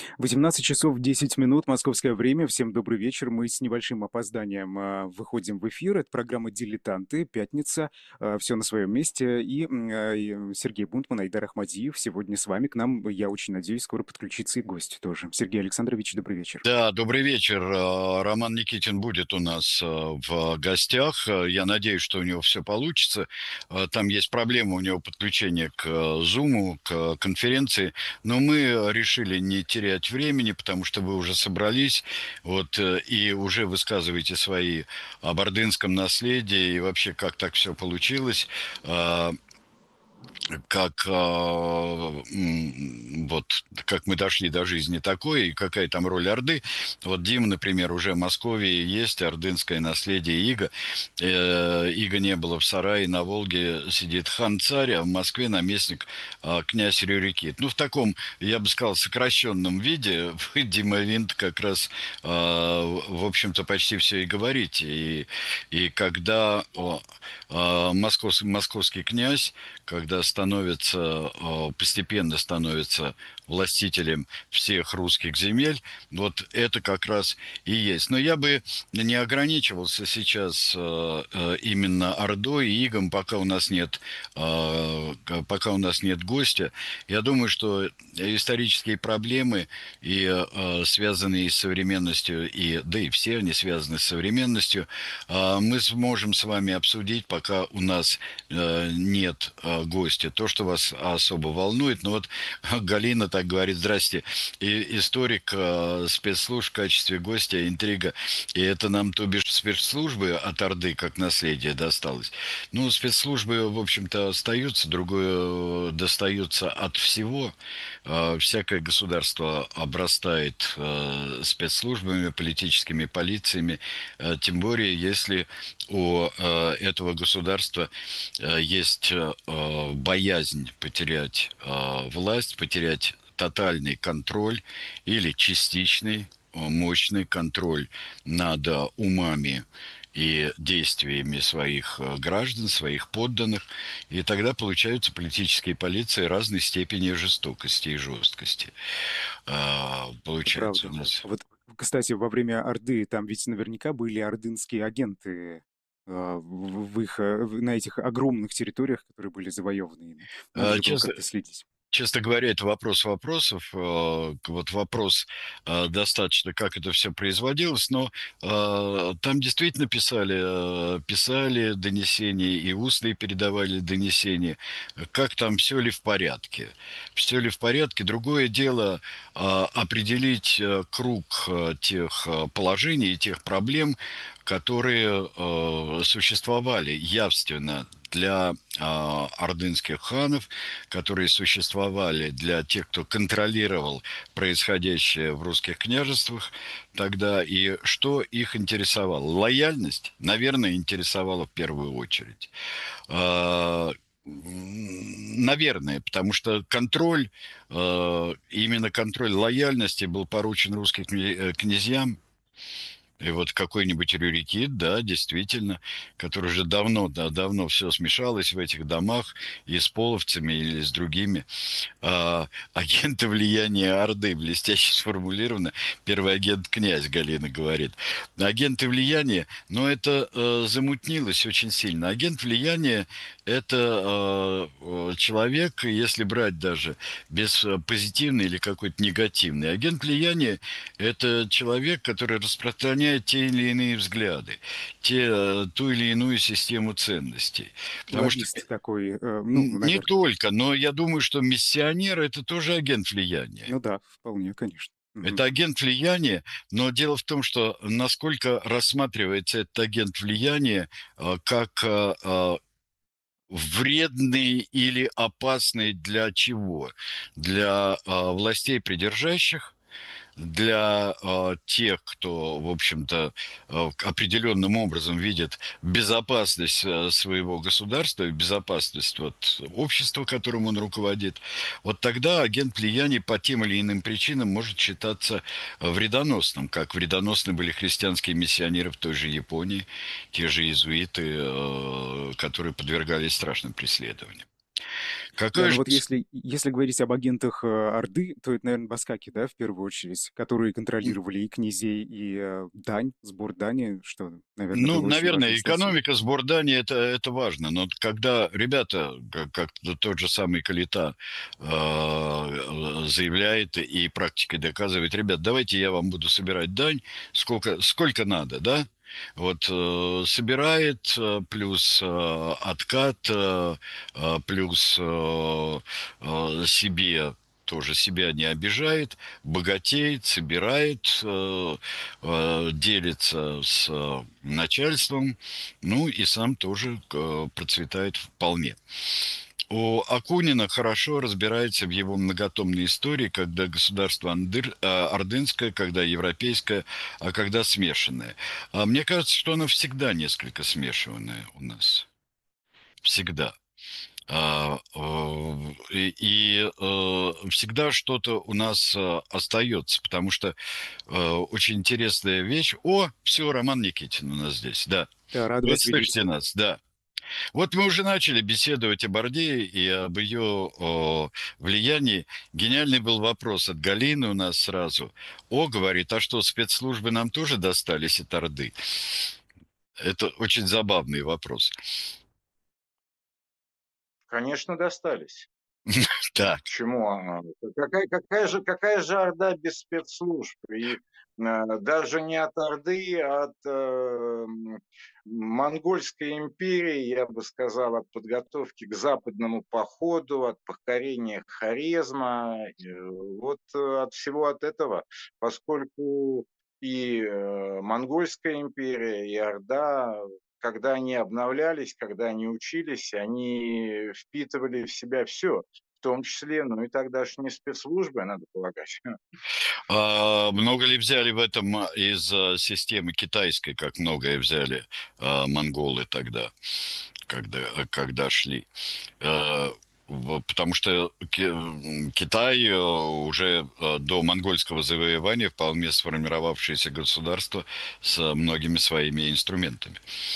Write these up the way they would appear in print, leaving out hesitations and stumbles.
18 часов 10 минут, московское время. Всем добрый вечер. Мы с небольшим опозданием выходим в эфир. Это программа «Дилетанты». Пятница. Все на своем месте. И Сергей Бунтман, Айдар Ахмадиев сегодня с вами. К нам, я очень надеюсь, скоро подключится и гость тоже. Сергей Александрович, добрый вечер. Да, добрый вечер. Роман Никитин будет у нас в гостях. Я надеюсь, что у него все получится. Там есть проблема у него подключения к Zoom, к конференции. Но мы решили не терять времени, потому что вы уже собрались вот, и уже высказываете свои об ордынском наследии и вообще, как так все получилось. Как вот как мы дошли до жизни такой и какая там роль Орды. Вот Дима, например, уже в Москве есть ордынское наследие Иго. Иго не было в сарае, на Волге сидит хан-царь, а в Москве наместник князь Рюрикит. Ну, в таком, я бы сказал, сокращенном виде вы, Дима Винт, как раз, в общем-то, почти все и говорите. И когда московский князь, когда постепенно становится властителем всех русских земель, вот это как раз и есть. Но я бы не ограничивался сейчас именно Ордой и Игом, пока у нас нет гостя. Я думаю, что исторические проблемы, связанные с современностью, да и все они связаны с современностью, мы сможем с вами обсудить, пока у нас нет гостя. То, что вас особо волнует. Но вот Галина так говорит: здрасте, и историк спецслужб в качестве гостя, интрига. И это нам, то бишь, спецслужбы от Орды как наследие досталось. Ну, спецслужбы, в общем-то, остаются, другое достается от всего. Всякое государство обрастает спецслужбами, политическими полициями, тем более, если у этого государства есть боязнь потерять власть, потерять тотальный контроль или частичный мощный контроль над умами и действиями своих граждан, своих подданных. И тогда получаются политические полиции разной степени жестокости и жесткости. Это Получается у правда. нас. Вот, кстати, во время Орды там ведь наверняка были ордынские агенты на этих огромных территориях, которые были завоеваны ими. Надо же было Честно, как-то следить. Честно говоря, это вопрос вопросов. Вот вопрос достаточно, как это все производилось, но там действительно писали донесения и устные передавали донесения. Как там, все ли в порядке? Все ли в порядке? Другое дело определить круг тех положений и тех проблем, которые существовали явственно для ордынских ханов, которые существовали для тех, кто контролировал происходящее в русских княжествах тогда, и что их интересовало. Лояльность, наверное, интересовала в первую очередь. Наверное, потому что именно контроль лояльности был поручен русским князьям. И вот какой-нибудь Рюрикит, да, действительно, который уже давно, да, давно все смешалось в этих домах и с половцами или с другими. Агенты влияния Орды, блестяще сформулировано. Первый агент князь, Галина говорит. Агенты влияния, но это замутнилось очень сильно. Агент влияния — это человек, если брать даже без позитивный или какой-то негативный. Агент влияния — это человек, который распространяет те или иные взгляды, ту или иную систему ценностей. Потому что Лоббист такой, ну, не наверное. только, но я думаю, что миссионер — это тоже агент влияния. Ну да, вполне, конечно. Это Мгм. агент влияния, но дело в том, что насколько рассматривается этот агент влияния как вредный или опасный для чего? Для властей придержащих, для тех, кто, в общем-то, определенным образом видит безопасность своего государства и безопасность вот, общества, которым он руководит, вот тогда агент влияния по тем или иным причинам может считаться вредоносным, как вредоносны были христианские миссионеры в той же Японии, те же иезуиты, которые подвергались страшным преследованиям. Да, Какое ну же вот если говорить об агентах, Орды, то это, наверное, баскаки, да, в первую очередь, которые контролировали и князей, и, дань, сбор дани, что, наверное, Ну, было очень важной наверное, статьей. экономика, сбор дани это важно. Но когда ребята, как тот же самый Калита, заявляет и практикой доказывает: ребят, давайте я вам буду собирать дань, сколько надо, да? Вот собирает, плюс откат, плюс себе тоже себя не обижает, богатеет, собирает, делится с начальством, ну и сам тоже процветает вполне. У Акунина хорошо разбирается в его многотомной истории, когда государство ордынское, когда европейское, а когда смешанное. А мне кажется, что оно всегда несколько смешанное у нас. Всегда. Всегда что-то у нас остается, потому что очень интересная вещь. О, все, Роман Никитин у нас здесь, да. Да, рад Вы вас видеть. слышите нас, да. Вот мы уже начали беседовать об Орде и об ее влиянии. Гениальный был вопрос от Галины у нас сразу. О, говорит, а что, спецслужбы нам тоже достались от Орды? Это очень забавный вопрос. Конечно, достались. Так. Почему? Какая же Орда без спецслужб? И даже не от Орды, а от Монгольской империи, я бы сказал, от подготовки к западному походу, от покорения Хорезма, вот от всего от этого, поскольку и Монгольская империя, и Орда, когда они обновлялись, когда они учились, они впитывали в себя все, в том числе, ну и тогдашние спецслужбы, надо полагать. А много ли взяли в этом из системы китайской, как многое взяли монголы тогда, когда шли? Э, Потому что Китай уже до монгольского завоевания вполне сформировавшееся государство с многими своими инструментами.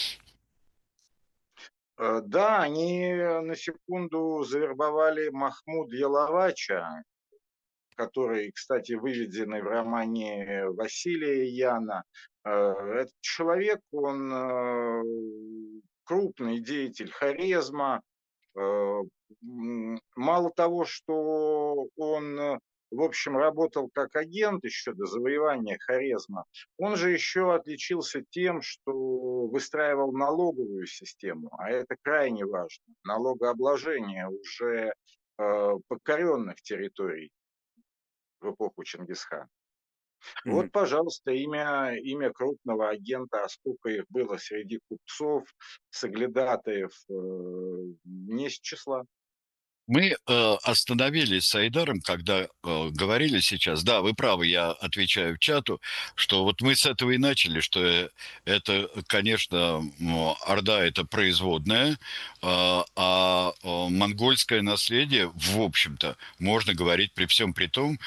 Да, они на секунду завербовали Махмуда Ялавача, который, кстати, выведенный в романе Василия Яна. Этот человек, он крупный деятель Хорезма. Э, Мало того, что он, в общем, работал как агент еще до завоевания Хорезма, он же еще отличился тем, что выстраивал налоговую систему, а это крайне важно, налогообложение уже покоренных территорий в эпоху Чингисхана. Вот, Мгм. пожалуйста, имя крупного агента, а сколько их было среди купцов, соглядатаев, не с числа. Мы остановились с Айдаром, когда говорили сейчас, да, вы правы, я отвечаю в чату, что вот мы с этого и начали, что это, конечно, Орда это производная, монгольское наследие, в общем-то, можно говорить при всем при том,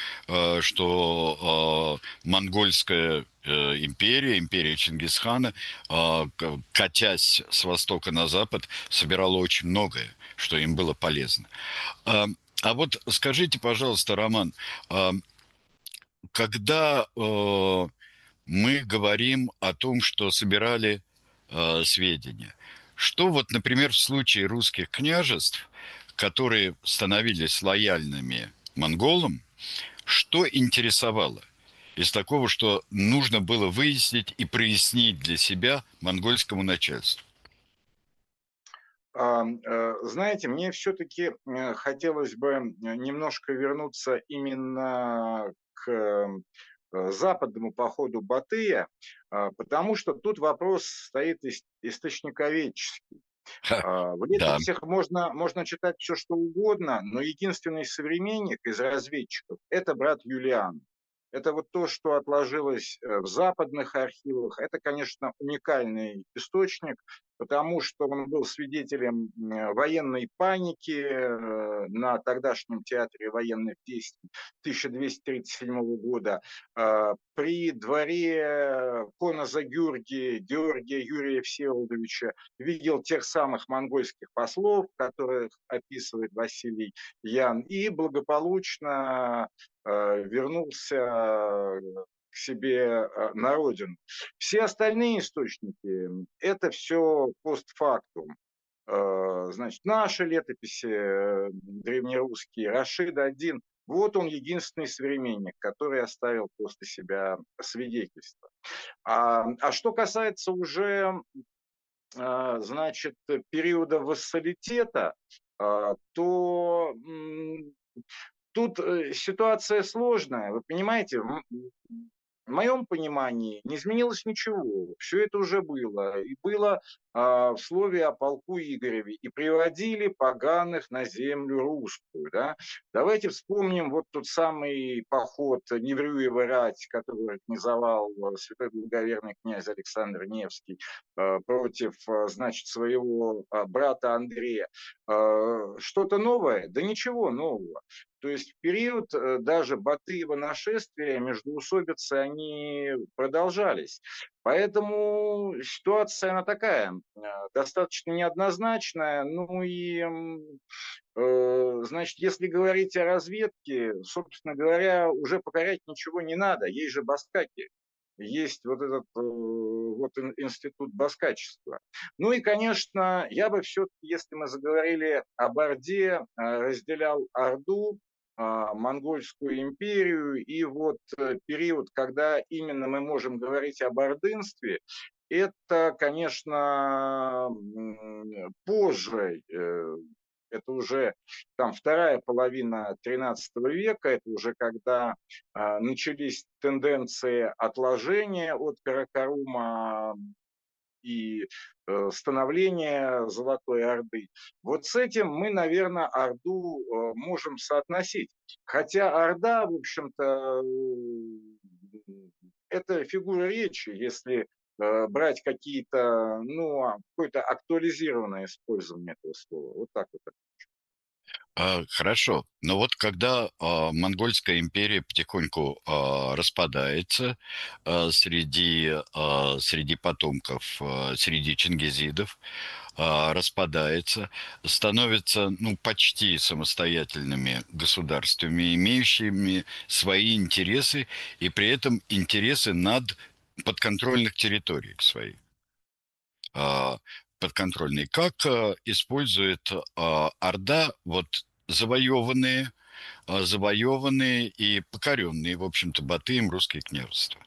что монгольская империя, империя Чингисхана, катясь с востока на запад, собирала очень многое, что им было полезно. А, а вот скажите, пожалуйста, Роман, а, когда мы говорим о том, что собирали сведения, что вот, например, в случае русских княжеств, которые становились лояльными монголам, что интересовало? Из такого, что нужно было выяснить и прояснить для себя монгольскому начальству. Знаете, мне все-таки хотелось бы немножко вернуться именно к западному походу Батыя, потому что тут вопрос стоит источниковедческий. Ха, В да. летописях можно читать все, что угодно, но единственный современник из разведчиков – это брат Юлиан. Это вот то, что отложилось в западных архивах. Это, конечно, уникальный источник, потому что он был свидетелем военной паники на тогдашнем театре военных действий 1237 года. При дворе Коноза Георгия Юрия Всеволодовича видел тех самых монгольских послов, которых описывает Василий Ян, и благополучно вернулся к себе на родину. Все остальные источники – это все постфактум. Значит, наши летописи древнерусские, Рашид один, вот он единственный современник, который оставил после себя свидетельство. А что касается уже, значит, периода вассалитета, то тут ситуация сложная. Вы понимаете, в моем понимании не изменилось ничего. Все это уже было. И было в слове о полку Игореве. И приводили поганых на землю русскую. Да? Давайте вспомним вот тот самый поход Неврюева рать, который организовал святой благоверный князь Александр Невский против, значит, своего брата Андрея. Что-то новое? Да ничего нового. То есть в период даже Батыева нашествия междоусобицы они продолжались. Поэтому ситуация она такая, достаточно неоднозначная. Ну и, значит, если говорить о разведке, собственно говоря, уже покорять ничего не надо. Есть же баскаки. Есть вот этот вот институт баскачества. Ну и, конечно, я бы все-таки, если мы заговорили об Орде, разделял Орду, Монгольскую империю, и вот период, когда именно мы можем говорить об ордынстве, это, конечно, позже, это уже там вторая половина XIII века, это уже когда начались тенденции отложения от Каракарума и становления Золотой Орды. Вот с этим мы, наверное, Орду можем соотносить. Хотя Орда, в общем-то, это фигура речи, если брать какие-то, ну, какое-то актуализированное использование этого слова. Вот так вот. Хорошо. Но вот когда Монгольская империя потихоньку распадается среди потомков, среди чингизидов, распадается, становятся ну, почти самостоятельными государствами, имеющими свои интересы, и при этом интересы над подконтрольных территориях своих а, подконтрольные. Как использует Орда вот завоеванные и покоренные, в общем-то, Батыем русские княжества?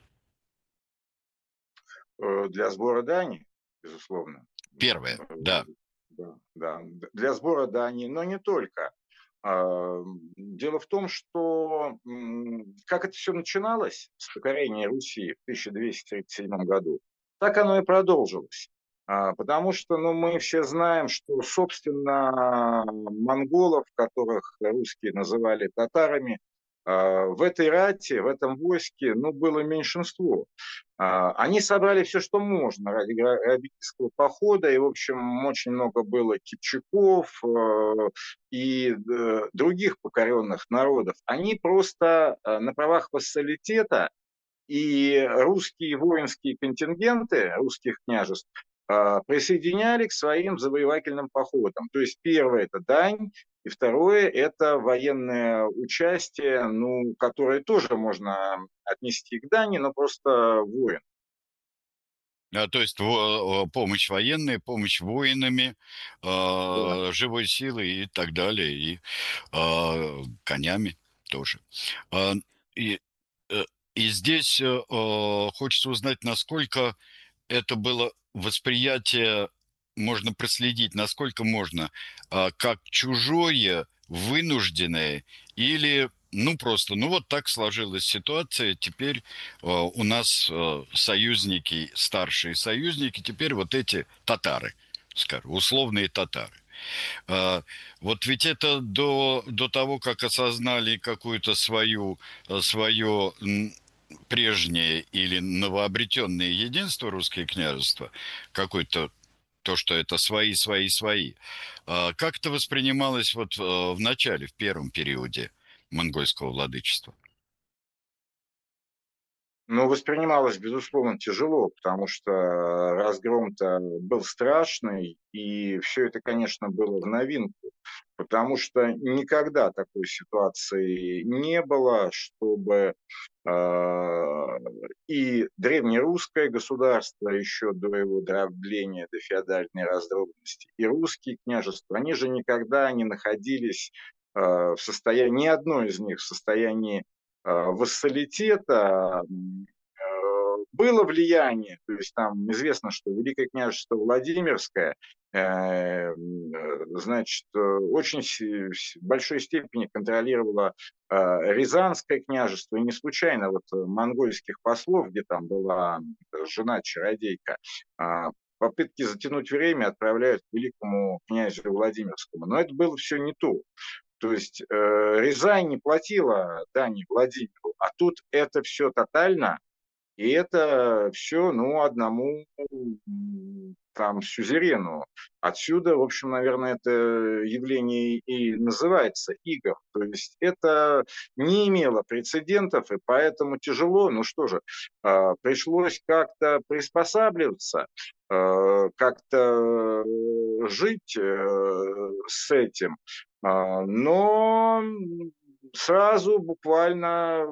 Для сбора дани, безусловно. Первое, да. Да, да, для сбора дани, но не только. Дело в том, что как это все начиналось с покорения Руси в 1237 году, так оно и продолжилось. Потому что ну, мы все знаем, что, собственно, монголов, которых русские называли татарами, в этой рате, в этом войске ну, было меньшинство. Они собрали все, что можно ради грабительского похода, и, в общем, очень много было кипчаков и других покоренных народов. Они просто на правах вассалитета и русские воинские контингенты русских княжеств присоединяли к своим завоевательным походам. То есть первое – это дань, и второе – это военное участие, ну, которое тоже можно отнести к дани, но просто воин. То есть помощь военная, помощь воинами, Да. живой силой и так далее, и конями тоже. А, И, э, и здесь хочется узнать, насколько это было восприятие, можно проследить, насколько можно, как чужое, вынужденное, или, ну, просто, ну, вот так сложилась ситуация, теперь у нас союзники, старшие союзники, теперь вот эти татары, скажем, условные татары. Вот ведь это до того, как осознали какую-то свое прежнее или новообретенное единство русские княжества, какой-то То, что это свои, свои, свои. Как это воспринималось вот в начале, в первом периоде монгольского владычества? Ну, воспринималось, безусловно, тяжело, потому что разгром-то был страшный, и все это, конечно, было в новинку, потому что никогда такой ситуации не было, чтобы а, и древнерусское государство еще до его дробления, до феодальной раздробности, и русские княжества, они же никогда не находились в состоянии, ни одно из них в состоянии вассалитета. Было влияние, то есть там известно, что Великое княжество Владимирское, значит, очень большой степени контролировало Рязанское княжество, и не случайно вот монгольских послов, где там была жена-чародейка, попытки затянуть время отправляют к великому князю Владимирскому. Но это было все не то. То есть Рязань не платила дани Владимиру, а тут это все тотально, и это все, ну, одному там сюзерену. Отсюда, в общем, наверное, это явление и называется игов. То есть это не имело прецедентов, и поэтому тяжело. Ну что же, пришлось как-то приспосабливаться, как-то жить с этим. Но сразу буквально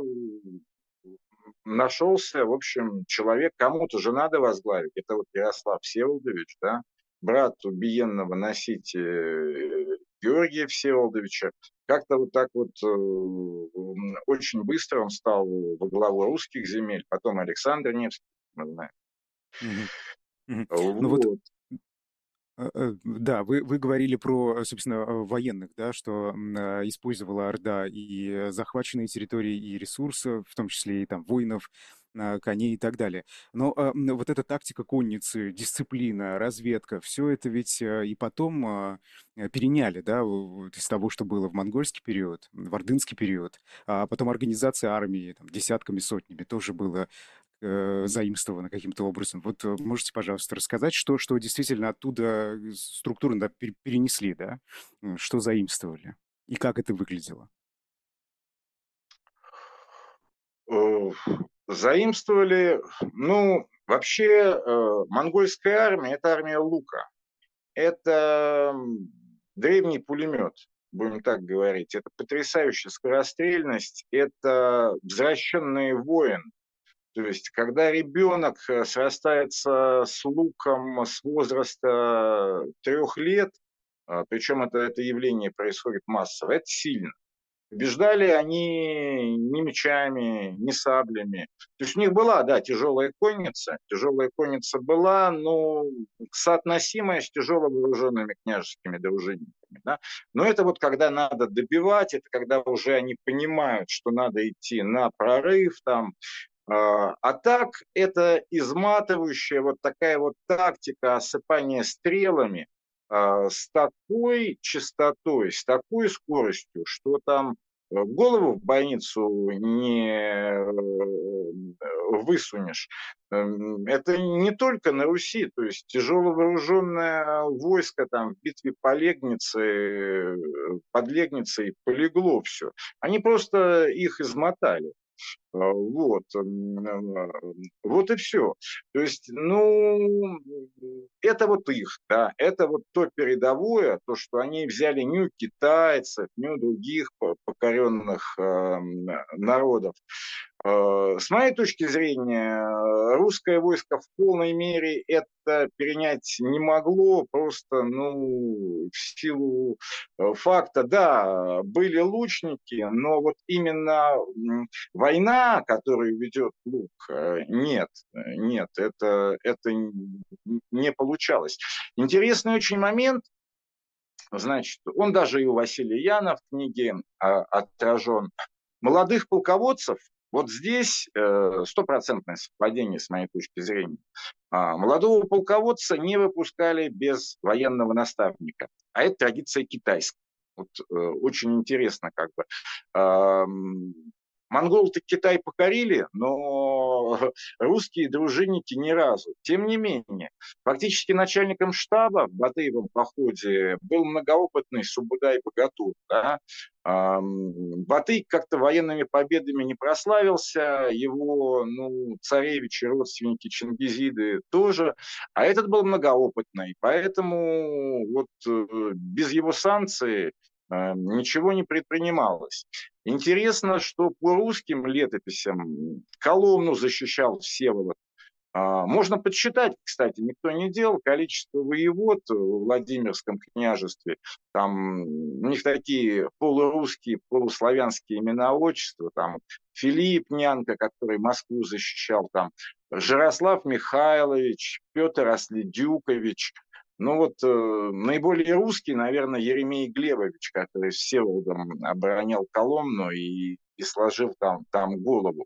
нашелся, в общем, человек, кому-то же надо возглавить. Это вот Ярослав Всеволодович, да, брат убиенного носителя Георгия Всеволодовича. Как-то вот так вот очень быстро он стал во главу русских земель, потом Александр Невский, мы знаем. Мгм. Мгм. Ну вот, Вот. да, вы говорили про, собственно, военных, да, что использовала Орда и захваченные территории, и ресурсы, в том числе и там воинов, коней и так далее. Но вот эта тактика конницы, дисциплина, разведка, все это ведь и потом переняли, да, вот из того, что было в монгольский период, в ордынский период, а потом организация армии там, десятками, сотнями тоже было заимствовано каким-то образом. Вот можете, пожалуйста, рассказать, что действительно оттуда структурно да, перенесли, да? Что заимствовали? И как это выглядело? Э, Заимствовали, ну, вообще, монгольская армия – это армия лука. Это древний пулемет, будем так говорить. Это потрясающая скорострельность, это взращенный воин. То есть, когда ребенок срастается с луком с возраста 3 лет, причем это явление происходит массово, это сильно. Побеждали они не мечами, не саблями. То есть у них была, да, тяжелая конница. Тяжелая конница была, но соотносимая с тяжело вооруженными княжескими дружинниками. Да? Но это вот когда надо добивать, это когда уже они понимают, что надо идти на прорыв, там, а так это изматывающая вот такая вот тактика осыпания стрелами с такой частотой, с такой скоростью, что там голову в больницу не высунешь. Это не только на Руси, то есть тяжело вооруженное войско там в битве под Легницей полегло все. Они просто их измотали. Вот, вот и все. То есть, ну, это вот их, да, это вот то передовое, то, что они взяли не у китайцев, не у других покоренных народов. С моей точки зрения, русское войско в полной мере это перенять не могло, просто, ну, в силу факта, да, были лучники, но вот именно война, которую ведет Лук, нет, это не получалось. Интересный очень момент, значит, он даже и у Василия Яна в книге отражен. Молодых полководцев, вот здесь стопроцентное совпадение с моей точки зрения. Молодого полководца не выпускали без военного наставника, а это традиция китайская. Вот, очень интересно как бы. Монголы-то Китай покорили, но русские дружинники ни разу. Тем не менее, фактически начальником штаба в Батыевом походе был многоопытный Субудай-Богатур. Да? Батый как-то военными победами не прославился, его царевичи, родственники Чингизиды тоже, а этот был многоопытный, поэтому без его санкций ничего не предпринималось. Интересно, что по русским летописям Коломну защищал Всеволод. Можно подсчитать, кстати, никто не делал, количество воевод в Владимирском княжестве. Там у них такие полурусские, полуславянские имена, отчества. Там Филипп Нянка, который Москву защищал, там Жарослав Михайлович, Петр Оследюкович. Наиболее русский, наверное, Еремей Глебович, который с Всеволодом оборонял Коломну и сложил там голову.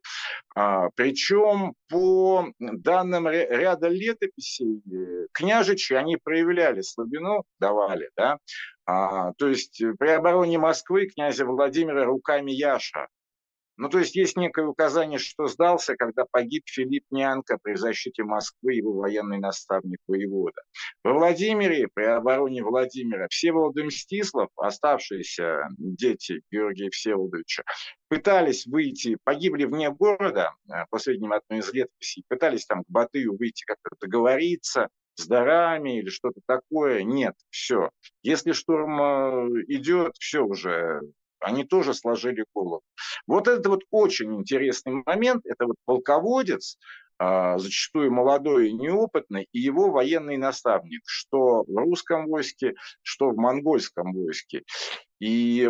Причем по данным ряда летописей, княжичи, они проявляли слабину, давали, да, то есть при обороне Москвы князя Владимира руками Яша. То есть есть некое указание, что сдался, когда погиб Филипп Нянка при защите Москвы, его военный наставник воевода. Во Владимире, при обороне Владимира, Всеволод и Мстислав, оставшиеся дети Георгия Всеволодовича, пытались выйти, погибли вне города, по сведениям одной из летописей, пытались там к Батыю выйти, как-то договориться с дарами или что-то такое. Нет, все. Если штурм идет, все уже, они тоже сложили голову. Вот это очень интересный момент. Это полководец, зачастую молодой и неопытный, и его военный наставник, что в русском войске, что в монгольском войске. И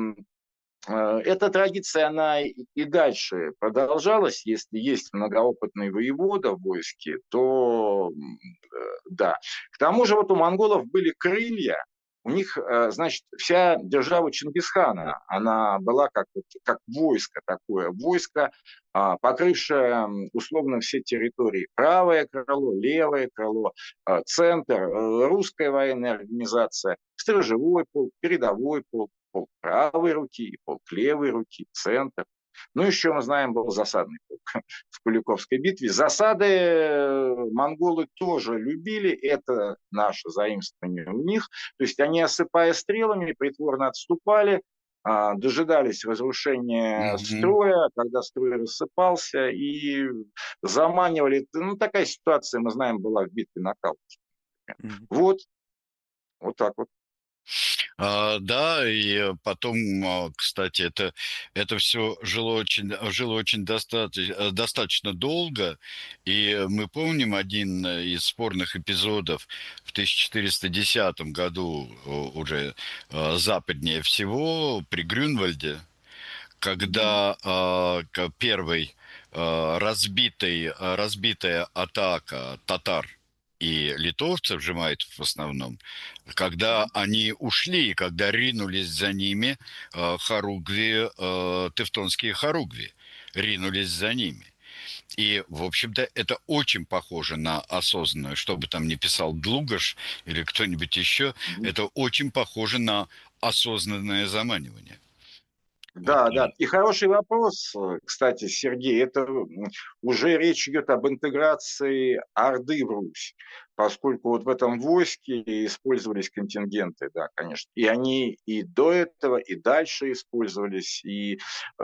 эта традиция, она и дальше продолжалась. Если есть многоопытный воевода в войске, то да. К тому же у монголов были крылья. У них, значит, вся держава Чингисхана, она была как войско такое. Войско, покрывшее условно все территории. Правое крыло, левое крыло, центр, русская военная организация, сторожевой полк, передовой полк, полк правой руки, полк левой руки, центр. Еще мы знаем, был засадный полк в Куликовской битве. Засады монголы тоже любили, это наше заимствование у них. То есть они, осыпая стрелами, притворно отступали, дожидались разрушения строя, когда строй рассыпался, и заманивали. Такая ситуация, мы знаем, была в битве на Калке. Вот так вот. Да, и потом, кстати, это все жило очень достаточно долго, и мы помним один из спорных эпизодов в 1410 году, уже западнее всего, при Грюнвальде, когда первый разбитая атака татар и литовцев, в основном, когда они ушли, когда ринулись за ними тевтонские хоругви, ринулись за ними. И, в общем-то, это очень похоже на осознанную, что бы там ни писал Длугаш или кто-нибудь еще, это очень похоже на осознанное заманивание. Да, да. И хороший вопрос, кстати, Сергей, это уже речь идет об интеграции Орды в Русь, поскольку в этом войске использовались контингенты, да, конечно. И они и до этого, и дальше использовались, и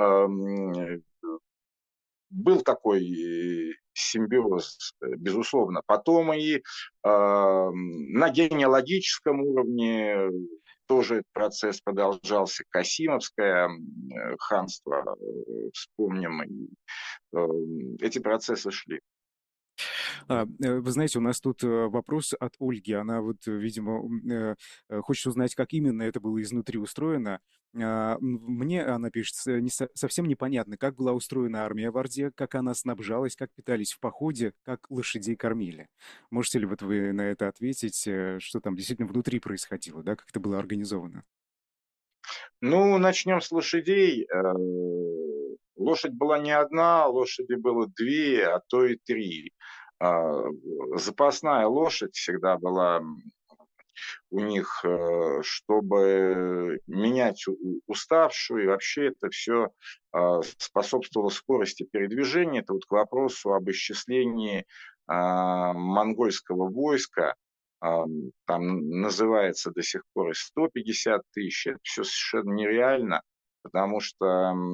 был такой симбиоз, безусловно. Потом и на генеалогическом уровне тоже этот процесс продолжался. Касимовское ханство, вспомним, и эти процессы шли. Вы знаете, у нас тут вопрос от Ольги. Она видимо, хочет узнать, как именно это было изнутри устроено. Мне, она пишет, совсем непонятно, как была устроена армия в Орде, как она снабжалась, как питались в походе, как лошадей кормили. Можете ли вы на это ответить, что там действительно внутри происходило, да, как это было организовано? Начнем с лошадей. Лошадь была не одна, лошади было две, а то и три. Запасная лошадь всегда была у них, чтобы менять уставшую, и вообще это все способствовало скорости передвижения. Это вот к вопросу об исчислении монгольского войска. Там называется до сих пор и 150 тысяч. Это все совершенно нереально, потому что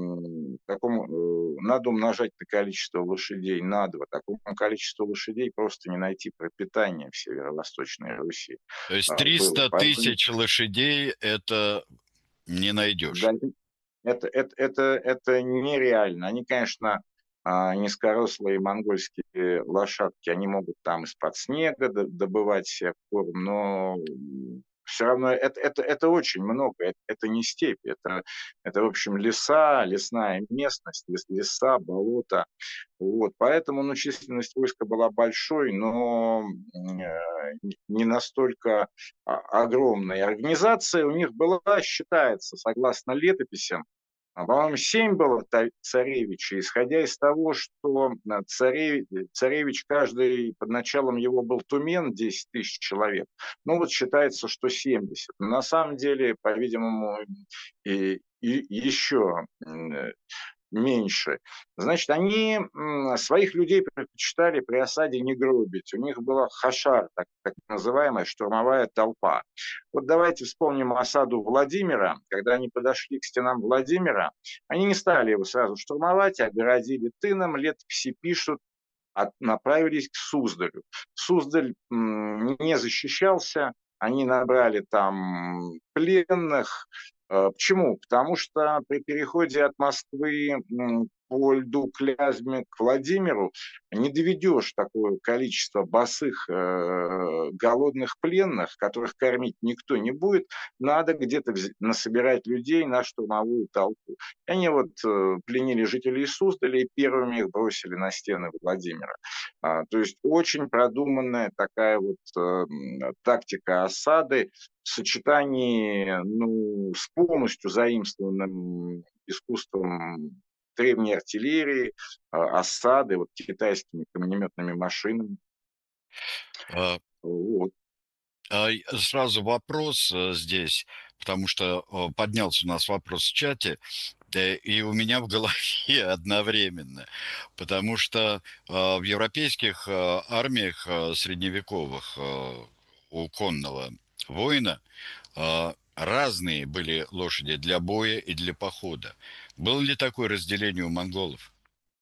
надо умножать на количество лошадей на 2. Такому количеству лошадей просто не найти пропитание в Северо-Восточной Руси То есть было. 300 Поэтому тысяч лошадей это не да, найдешь. это нереально. Они, конечно, низкорослые монгольские лошадки, они могут там из-под снега добывать себе корм, но все равно это очень много. Это не степь, это, в общем, леса, лесная местность, леса, болота. Вот, поэтому, ну, численность войска была большой, но не настолько огромной. Организация у них была, считается, согласно летописям, по-моему, 7 было царевичей, исходя из того, что царевич каждый, под началом его был тумен, 10 тысяч человек. Ну вот считается, что 70. Но на самом деле, по-видимому, и еще меньше. Значит, они своих людей предпочитали при осаде не гробить. У них была хашар, так называемая штурмовая толпа. Вот давайте вспомним осаду Владимира. Когда они подошли к стенам Владимира, они не стали его сразу штурмовать, огородили тыном, летописи пишут, направились к Суздалю. Суздаль не защищался, они набрали там пленных. Почему? Потому что при переходе от Москвы по льду Клязьме к Владимиру не доведешь такое количество босых голодных пленных, которых кормить никто не будет. Надо где-то насобирать людей на штурмовую толпу. И они вот пленили жителей Суздаля и первыми их бросили на стены Владимира. То есть очень продуманная такая вот тактика осады в сочетании с полностью заимствованным искусством древней артиллерии, осады вот китайскими камнеметными машинами. А, Вот. Сразу вопрос здесь, потому что поднялся у нас вопрос в чате, и у меня в голове одновременно, потому что в европейских армиях средневековых у конного воина разные были лошади для боя и для похода. Было ли такое разделение у монголов?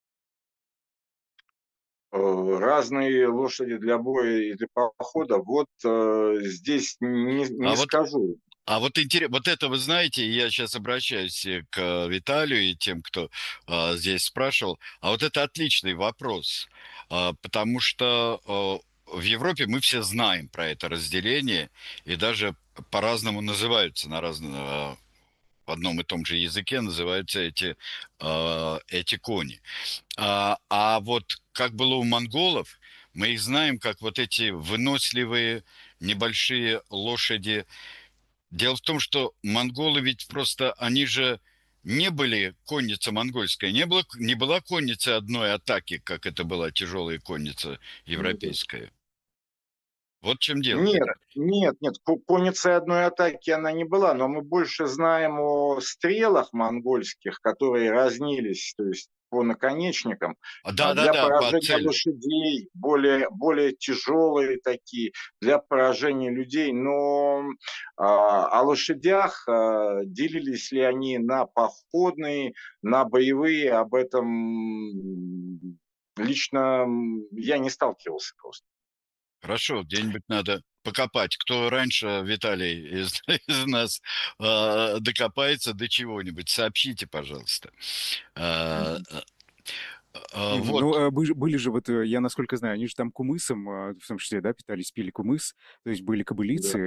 Разные лошади для боя и для похода. Вот здесь А не вот скажу. вот это вы знаете, я сейчас обращаюсь к Виталию и тем, кто здесь спрашивал. А вот это отличный вопрос, потому что в Европе мы все знаем про это разделение и даже по-разному называются на в одном и том же языке называются эти кони. А вот как было у монголов, мы их знаем как вот эти выносливые небольшие лошади. Дело в том, что монголы ведь просто, они же не были конница монгольская, не была конница одной атаки, как это была тяжелая конница европейская. Вот в чем дело. Нет, Это, нет, конницей одной атаки она не была, но мы больше знаем о стрелах монгольских, которые разнились, то есть по наконечникам, для да-да-да, по поражения цели. лошадей, более тяжелые такие, для поражения людей. Но о лошадях делились ли они на походные, на боевые, об этом лично я не сталкивался просто. Хорошо, где-нибудь надо покопать. Кто раньше, Виталий, из нас докопается до чего-нибудь, сообщите, пожалуйста. А, а, Мгм. Вот. Ну, были же, вот я насколько знаю, они же там кумысом, в том числе, да, питались, пили кумыс, то есть были кобылицы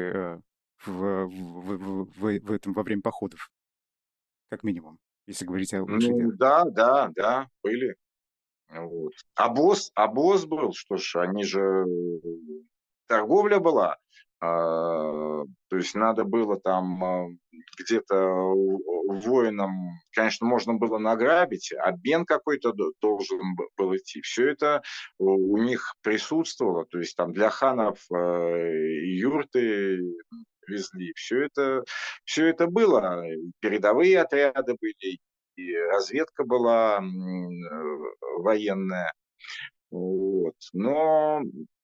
в этом во время походов, как минимум, если говорить о Ну лошадях. да, были. Вот. Обоз был, что ж, они же торговля была. То есть надо было там где-то воинам, конечно, можно было награбить, обмен какой-то должен был идти. Все это у них присутствовало, то есть там для ханов юрты везли. Все это было. Передовые отряды были, и разведка была военная. Вот. Но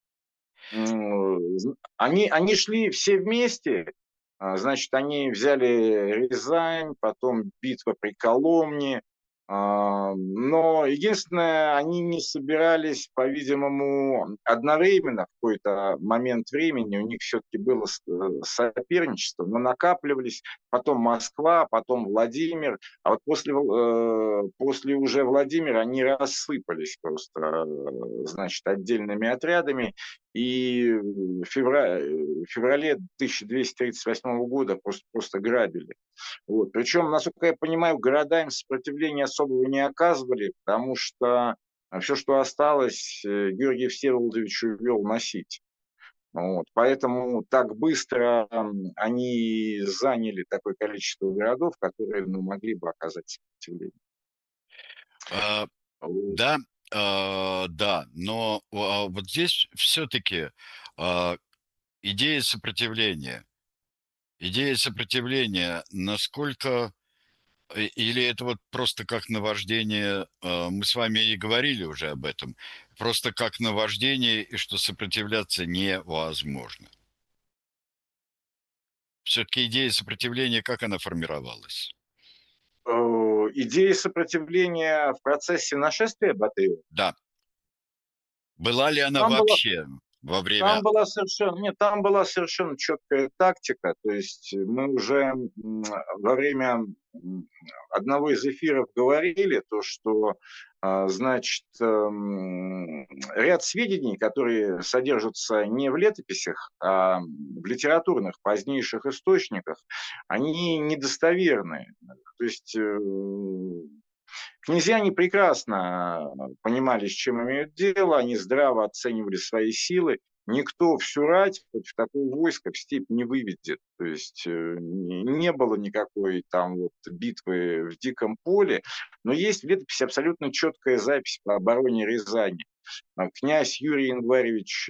они шли все вместе, значит, они взяли Рязань, потом битва при Коломне, но единственное, они не собирались, по-видимому, одновременно в какой-то момент времени, у них все-таки было соперничество, но накапливались, потом Москва, потом Владимир, а вот после уже Владимира они рассыпались просто, значит, отдельными отрядами, и в феврале 1238 года просто грабили. Вот. Причем, насколько я понимаю, города им сопротивления особого не оказывали, потому что все, что осталось, Георгий Всеволодович увел носить. Вот. Поэтому так быстро они заняли такое количество городов, которые могли бы оказать сопротивление. А, Вот. да, да, но вот здесь все-таки идея сопротивления. Идея сопротивления, насколько... Или это вот просто как наваждение, мы с вами и говорили уже об этом, просто как наваждение, и что сопротивляться невозможно. Все-таки идея сопротивления, как она формировалась? Идея сопротивления в процессе нашествия Батыева. Да. Была ли она Там была вообще во Там время... была совершенно, нет, там была совершенно четкая тактика. То есть мы уже во время одного из эфиров говорили то, что значит, ряд сведений, которые содержатся не в летописях, а в литературных позднейших источниках, они недостоверны. То есть князьяне прекрасно понимали, с чем имеют дело, они здраво оценивали свои силы. Никто всю рать против такого войска в степь не выведет. То есть не было никакой там вот битвы в диком поле, но есть в летописи абсолютно четкая запись по обороне Рязани. Князь Юрий Январевич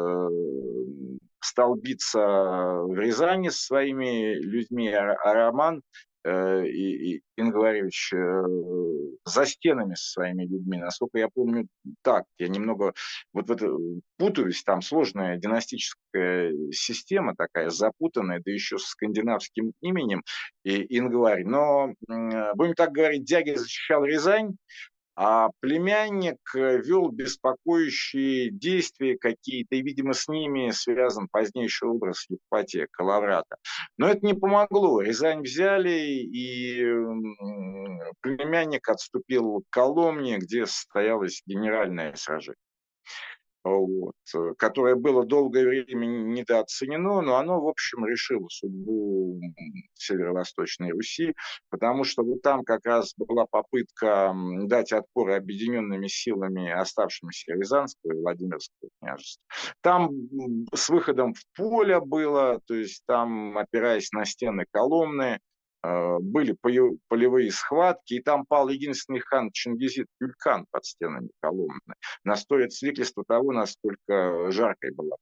стал биться в Рязани с своими людьми, а Роман и Ингваревич за стенами со своими людьми. Насколько я помню, так. Я немного вот в это путаюсь. Там сложная династическая система такая, запутанная, да еще с скандинавским именем и Ингварь. Но, будем так говорить, Дягиль защищал Рязань, а племянник вел беспокоящие действия какие-то, и, видимо, с ними связан позднейший образ Евпатия Калаврата. Но это не помогло. Рязань взяли, и племянник отступил к Коломне, где состоялось генеральное сражение. Вот, которое было долгое время недооценено, но оно, в общем, решило судьбу Северо-Восточной Руси, потому что вот там как раз была попытка дать отпор объединенными силами оставшимся Рязанского и Владимирского княжества. Там с выходом в поле было, то есть там, опираясь на стены Коломны, были полевые схватки, и там пал единственный хан Чингизид Юлькан под стенами Коломны. Настроит свидетельство того, насколько жаркой была.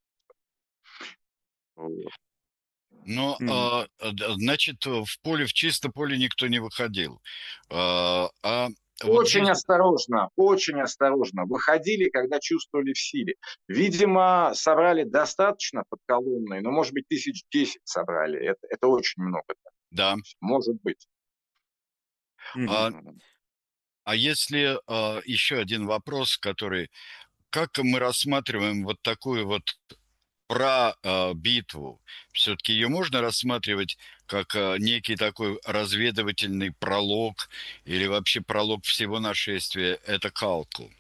Вот. Ну, значит, в поле, в чисто поле никто не выходил. А вот здесь... Очень осторожно. Выходили, когда чувствовали в силе. Видимо, собрали достаточно под Коломной, но, может быть, 1010 собрали. Это очень много. Да. Может быть. А, а если еще один вопрос, который... Как мы рассматриваем вот такую вот про битву? Все-таки ее можно рассматривать как некий такой разведывательный пролог или вообще пролог всего нашествия? Это Калку.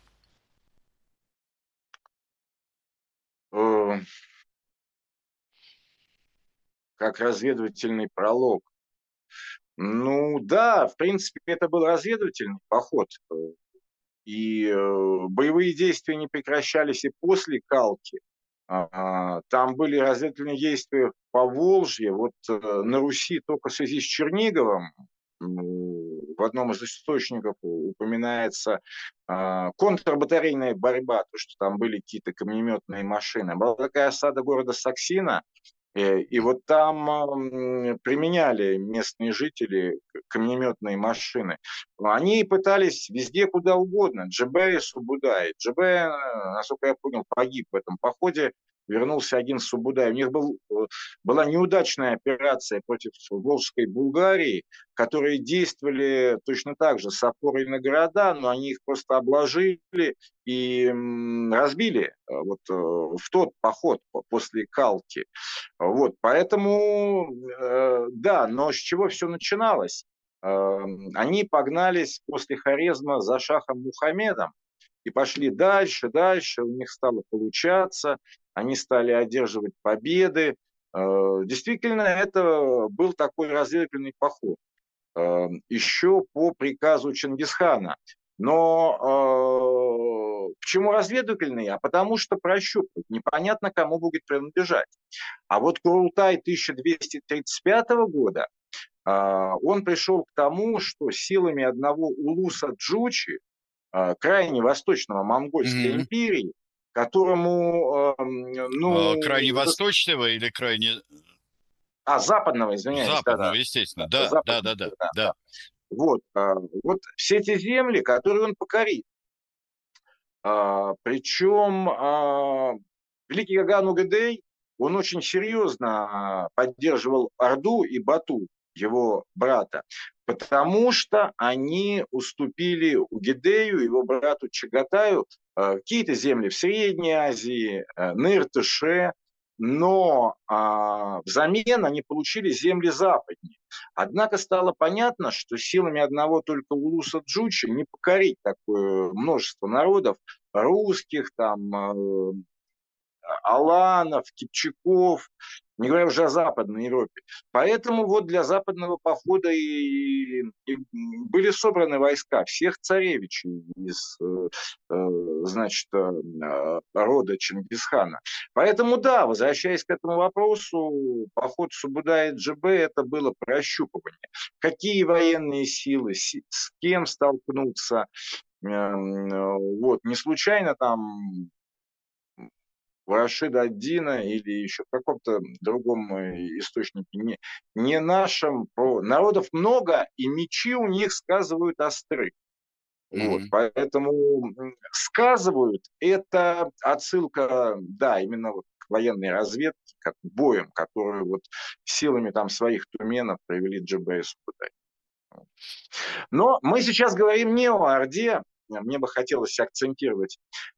Как разведывательный пролог. Ну да, в принципе, это был разведывательный поход. И боевые действия не прекращались и после Калки. Там были разведывательные действия по Волжье. Вот на Руси только в связи с Черниговым в одном из источников упоминается контрбатарейная борьба, то, что там были какие-то камнеметные машины. Была такая осада города Саксина, и вот там применяли местные жители камнеметные машины. Они пытались везде, куда угодно. Джебе и Субудай. Джебе, насколько я понял, погиб в этом походе. Вернулся один Субудай. У них была неудачная операция против Волжской Булгарии, которые действовали точно так же с опорой на города, но они их просто обложили и разбили в тот поход после Калки. Вот, поэтому, да, но с чего все начиналось? Они погнались после Хорезма за шахом Мухаммедом и пошли дальше, дальше, у них стало получаться, они стали одерживать победы. Действительно, это был такой разведывательный поход, еще по приказу Чингисхана. Но почему разведывательный? А потому что прощупать, непонятно, кому будет принадлежать. А вот Курултай 1235 года, он пришел к тому, что силами одного Улуса Джучи, крайне восточного Монгольской Мгм. империи, которому, Крайне восточного или крайне западного, извиняюсь, западного, да-да, естественно. Да, да, западного, да, да, да. да. Вот все эти земли, которые он покорит, причем великий Каган Угадей, он очень серьезно поддерживал Орду и Бату, его брата, потому что они уступили Угидею, его брату Чагатаю, какие-то земли в Средней Азии, Ныр-Туше, но взамен они получили земли западнее. Однако стало понятно, что силами одного только Улуса Джучи не покорить такое множество народов, русских, там, Аланов, Кипчаков, не говоря уже о Западной Европе. Поэтому вот для западного похода и были собраны войска всех царевичей из, значит, рода Чингисхана. Поэтому да, возвращаясь к этому вопросу, поход Субудая и Джебе – это было прощупывание. Какие военные силы, с кем столкнуться. Вот, не случайно там у Рашида ад-Дина или еще в каком-то другом источнике, не нашем, народов много, и мечи у них сказывают остры. Вот, Мгм. поэтому сказывают, это отсылка, да, именно вот к военной разведке, к боям, которые вот силами там своих туменов провели Джебе и Субудай. Но мы сейчас говорим не о Орде, мне бы хотелось акцентировать.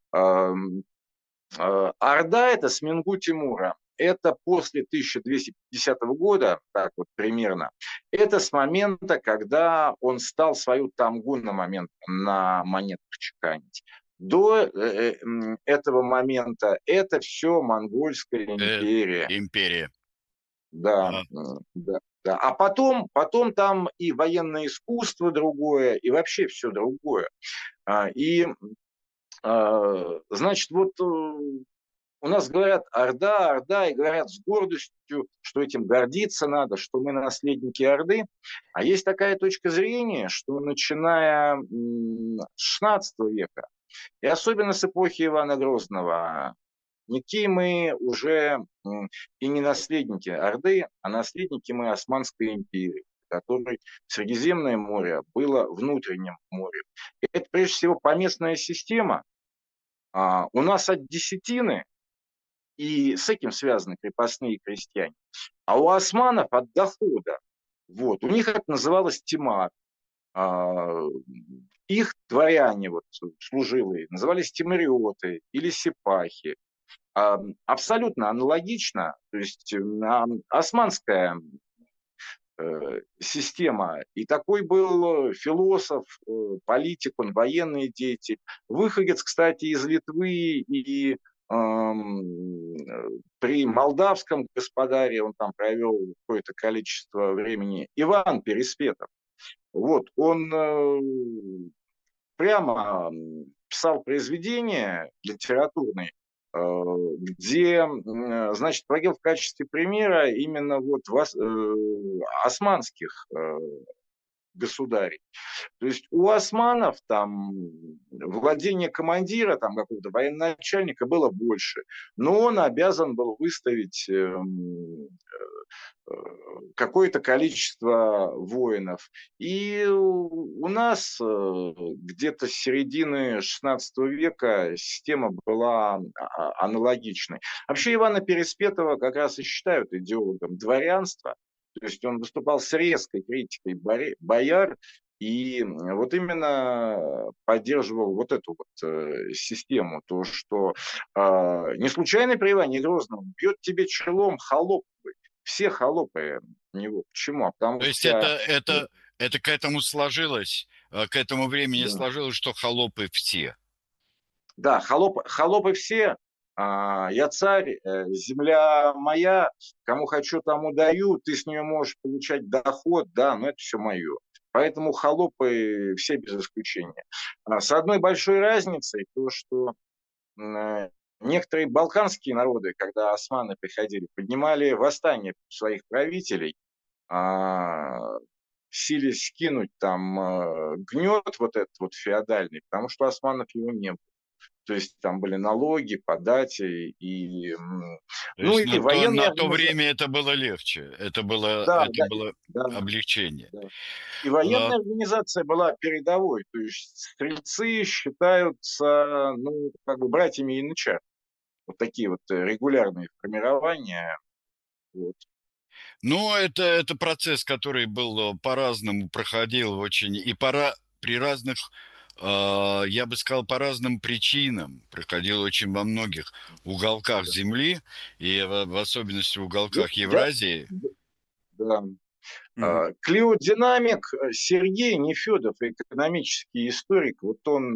Орда – это Сменгу Тимура. Это после 1250 года, так вот примерно. Это с момента, когда он стал свою тамгу на монетах чеканить. До этого момента это все Монгольская империя. Империя. Да, Ага. да, да. А потом там и военное искусство другое, и вообще все другое. И, значит, вот у нас говорят Орда, Орда, и говорят с гордостью, что этим гордиться надо, что мы наследники Орды. А есть такая точка зрения, что начиная с XVI века, и особенно с эпохи Ивана Грозного, никакие мы уже и не наследники Орды, а наследники мы Османской империи, которой Средиземное море было внутренним морем. И это прежде всего поместная система. У нас от десятины и с этим связаны крепостные крестьяне. А у османов от дохода. Вот. У них это называлось тимар. Их дворяне вот, служилые назывались тимариоты или сипахи. Абсолютно аналогично. То есть османская система. И такой был философ, политик, он военный деятель. Выходец, кстати, из Литвы и при молдавском господаре, он там провел какое-то количество времени, Иван Пересветов. Вот, он прямо писал произведения литературные, где, значит, приводил в качестве примера именно вот османских государей. То есть у османов там владение командира, там какого-то военачальника было больше, но он обязан был выставить какое-то количество воинов. И у нас где-то с середины XVI века система была аналогичной. Вообще Ивана Переспетова как раз и считают идеологом дворянства, то есть он выступал с резкой критикой бояр, и вот именно поддерживал вот эту вот систему, то, что не случайно при Иване Грозном бьет тебе челом холоп, все холопы у него. Почему? А потому То есть что это к этому сложилось, к этому времени да, сложилось, что холопы все. да, холопы все, я царь, земля моя, кому хочу, тому даю, ты с нее можешь получать доход, да, но это все мое. Поэтому холопы все без исключения. С одной большой разницей, то, что э, некоторые балканские народы, когда османы приходили, поднимали восстание своих правителей, а, сились скинуть там гнет вот этот вот феодальный, потому что османов его не было. То есть там были налоги, подати и, То ну есть и на военные то организации. время это было легче, Да, это да, было да, облегчение. да. И А, военная организация была передовой. То есть стрельцы считаются, ну, как бы братьями янычар. Вот такие вот регулярные формирования. Вот. ну, это процесс, который был по-разному проходил очень, и при разных, я бы сказал, по разным причинам проходил очень во многих уголках Земли, и в особенности в уголках Я, Евразии. да. Мгм. Клиодинамик Сергей Нефедов, экономический историк, вот он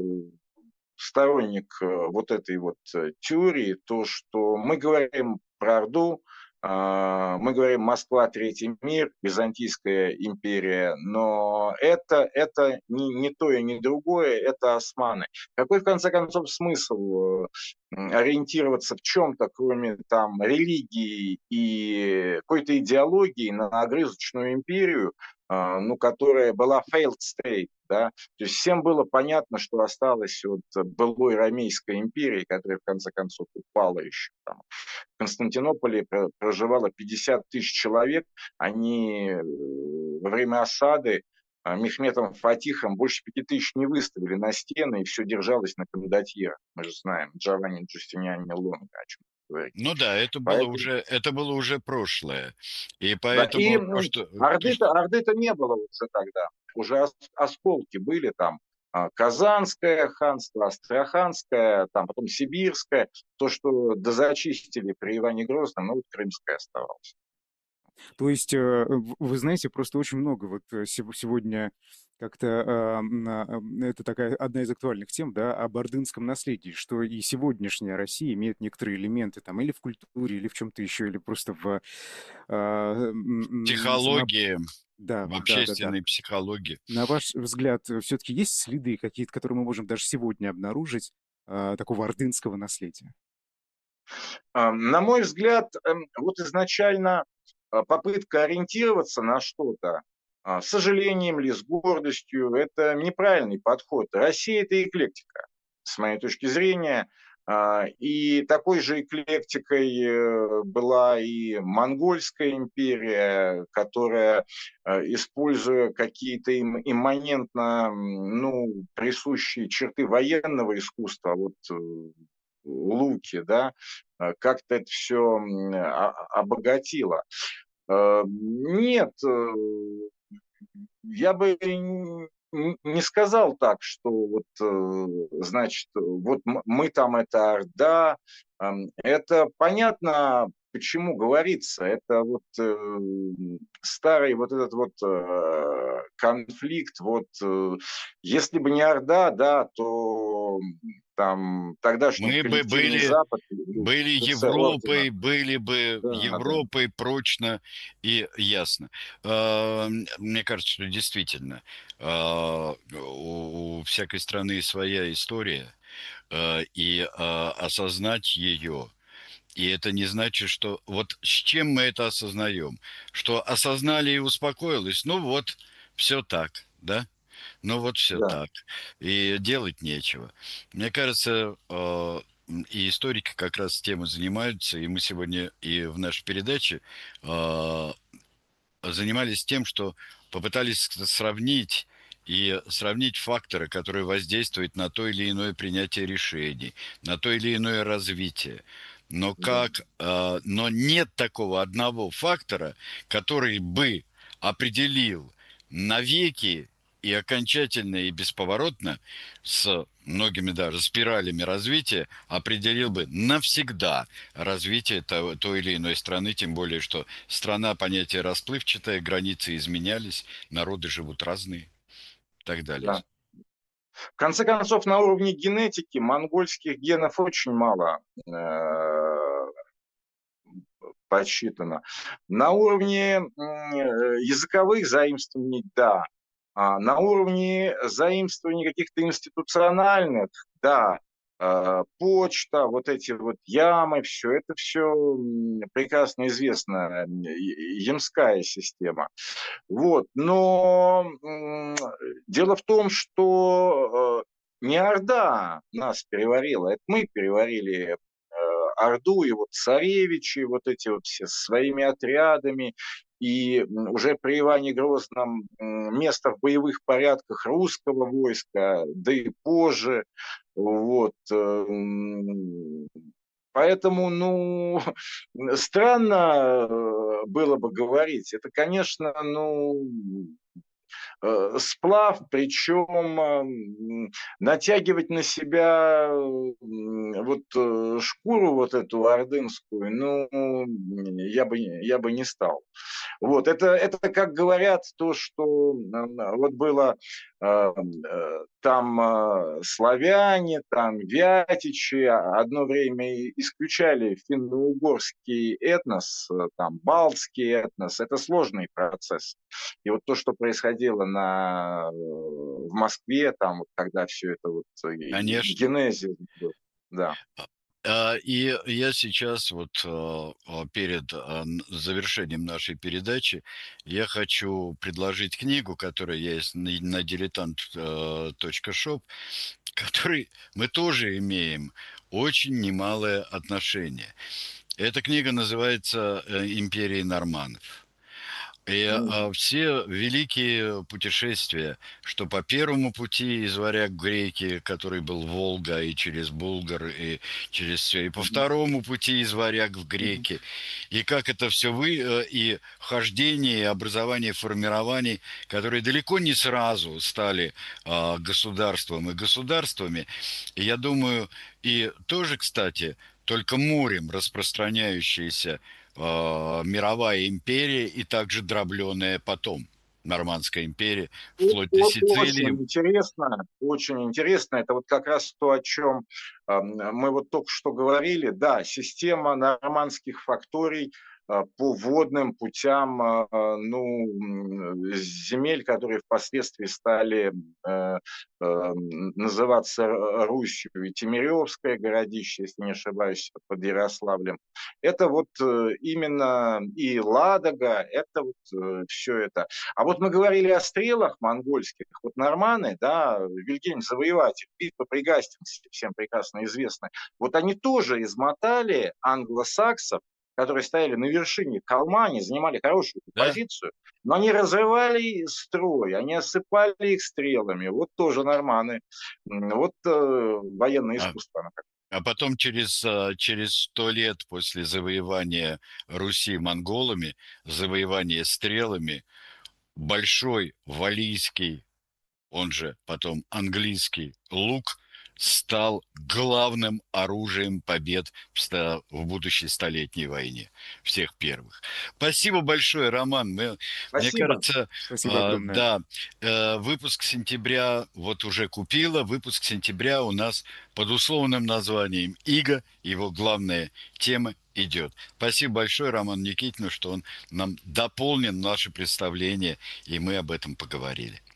сторонник вот этой вот теории, то, что мы говорим про Орду, мы говорим Москва, Третий мир, Византийская империя, но это не то и не другое, это османы. Какой, в конце концов, смысл ориентироваться в чем-то, кроме там религии и какой-то идеологии на огрызочную империю, ну, которая была failed state, да, то есть всем было понятно, что осталось от былой Ромейской империи, которая в конце концов упала еще. Там. В Константинополе проживало 50 тысяч человек. Они во время осады Мехметом Фатихом больше 5 тысяч не выставили на стены, и все держалось на кондотьерах. Мы же знаем, Джованни Джустиниани Лонго, о чем говорит. Ну да, Поэтому, это было уже прошлое. И да, и поэтому то, что Орды-то не было уже тогда. Уже осколки были там. Казанское ханство, Астраханское, там потом Сибирское. То, что дозачистили при Иване Грозном, ну вот Крымское оставалось. То есть, вы знаете, просто очень много вот сегодня как-то это такая одна из актуальных тем, да, об ордынском наследии, что и сегодняшняя Россия имеет некоторые элементы там или в культуре, или в чем-то еще, или просто в само... психологии, Да, в да, да, да. общественной психологии. На ваш взгляд, все-таки есть следы какие-то, которые мы можем даже сегодня обнаружить, такого ордынского наследия? На мой взгляд, вот изначально попытка ориентироваться на что-то, с сожалением ли, с гордостью, это неправильный подход. Россия – это эклектика, с моей точки зрения. И такой же эклектикой была и Монгольская империя, которая, используя какие-то им имманентно ну, присущие черты военного искусства, вот луки, да, как-то это все обогатило. Нет, я бы не сказал так, что вот, значит, вот мы там это Орда. Это понятно, почему говорится. Это вот старый вот этот вот конфликт. Вот если бы не Орда, да, то там тогдашний Мы бы коллективный Запад, были ордена, Европой, были бы да, да. Европой прочно и ясно. Мне кажется, что действительно у всякой страны своя история, и осознать ее. И это не значит, что вот с чем мы это осознаем, что осознали и успокоилось. Ну вот, все так, да? Ну вот все Да, так. И делать нечего. Мне кажется, и историки как раз темой занимаются, и мы сегодня и в нашей передаче э, занимались тем, что попытались сравнить факторы, которые воздействуют на то или иное принятие решений, на то или иное развитие. да. Но нет такого одного фактора, который бы определил навеки и окончательно и бесповоротно с многими даже спиралями развития определил бы навсегда развитие той или иной страны, тем более, что страна понятие расплывчатое, границы изменялись, народы живут разные и так далее. Да. В конце концов, на уровне генетики монгольских генов очень мало подсчитано. На уровне языковых заимствований, да. На уровне заимствований каких-то институциональных, да. Почта, вот эти вот ямы, все прекрасно известно, ямская система. Вот. Но дело в том, что не Орда нас переварила, это мы переварили Орду, и вот царевичи, вот эти вот все с своими отрядами, и уже при Иване Грозном место в боевых порядках русского войска, да и позже. Вот. Поэтому, ну, странно было бы говорить. Это, конечно, ну, сплав, причем натягивать на себя вот шкуру вот эту ордынскую, ну, я бы не стал. Вот, это как говорят то, что вот было там славяне, там вятичи, одно время исключали финно-угорский этнос, там балтский этнос, это сложный процесс. И вот то, что происходило в Москве, там, вот, когда все это вот Конечно. генезис был, да. И я сейчас вот перед завершением нашей передачи я хочу предложить книгу, которая есть на diletant.shop, к которой мы тоже имеем очень немалое отношение. Эта книга называется «Империя норманнов». И все великие путешествия, что по первому пути из Варяг в Греки, который был Волга, и через Булгар, и через все, и по второму пути из Варяг в Греки, и как это все и хождение, и образование, формирование, которые далеко не сразу стали государством и государствами. И я думаю, и тоже, кстати, только морем распространяющиеся мировая империя и также дробленая потом Нормандская империя, вплоть до Сицилии. Очень интересно, очень интересно. Это вот как раз то, о чем мы вот только что говорили. Да, система нормандских факторий по водным путям ну, земель, которые впоследствии стали называться Русью, и Тимиревское городище, если не ошибаюсь, под Ярославлем. Это вот именно и Ладога, это вот все это. А вот мы говорили о стрелах монгольских. Вот норманы, да, Вильгельм Завоеватель, битва при Гастингсе, всем прекрасно известна. Вот они тоже измотали англосаксов, которые стояли на вершине холма, они занимали хорошую Да? позицию, но они разрывали строй, они осыпали их стрелами. Вот тоже норманы. Вот военное А, искусство. а потом через 100 лет после завоевания Руси монголами, завоевания стрелами, большой валийский, он же потом английский лук, стал главным оружием побед в будущей столетней войне, всех первых. Спасибо большое, Роман. Мне Спасибо. кажется, Спасибо огромное. да, выпуск сентября вот уже купила. Выпуск сентября у нас под условным названием «Иго». Его главная тема идет. Спасибо большое Роману Никитину, что он нам дополнил наше представление, и мы об этом поговорили.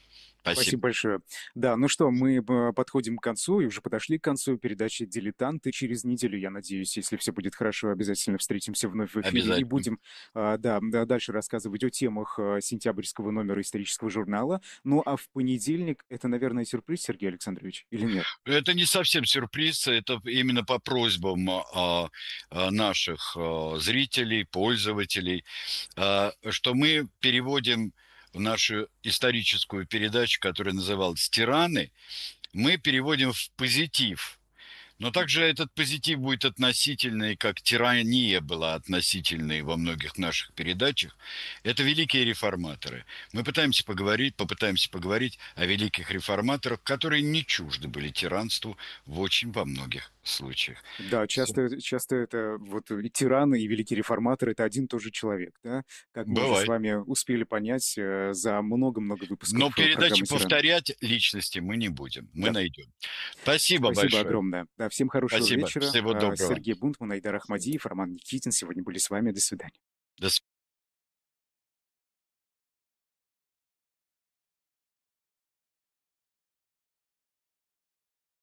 Спасибо. Спасибо большое. Да, ну что, мы подходим к концу и уже подошли к концу передачи «Дилетанты». Через неделю, я надеюсь, если все будет хорошо, обязательно встретимся вновь в эфире и Обязательно. будем да, дальше рассказывать о темах сентябрьского номера исторического журнала. Ну а в понедельник это, наверное, сюрприз, Сергей Александрович, или нет? Это не совсем сюрприз, это именно по просьбам наших зрителей, пользователей, что мы переводим в нашу историческую передачу, которая называлась «Тираны», мы переводим в позитив. Но также этот позитив будет относительный, как тирания была относительной во многих наших передачах. Это великие реформаторы. Мы попытаемся поговорить о великих реформаторах, которые не чужды были тиранству в очень во многих случаях. Да, часто это вот и тираны, и великий реформатор — это один и тот же человек, да? Как мы уже с Бывает. вами успели понять за много-много Но выпусков передачи программы «Тираны». повторять личности мы не будем. Мы Да. найдем. Спасибо Спасибо большое. огромное. Да, всем хорошего Спасибо. вечера. Всего доброго. Сергей Бунтман, Айдар Ахмадиев, Роман Никитин сегодня были с вами. До свидания. До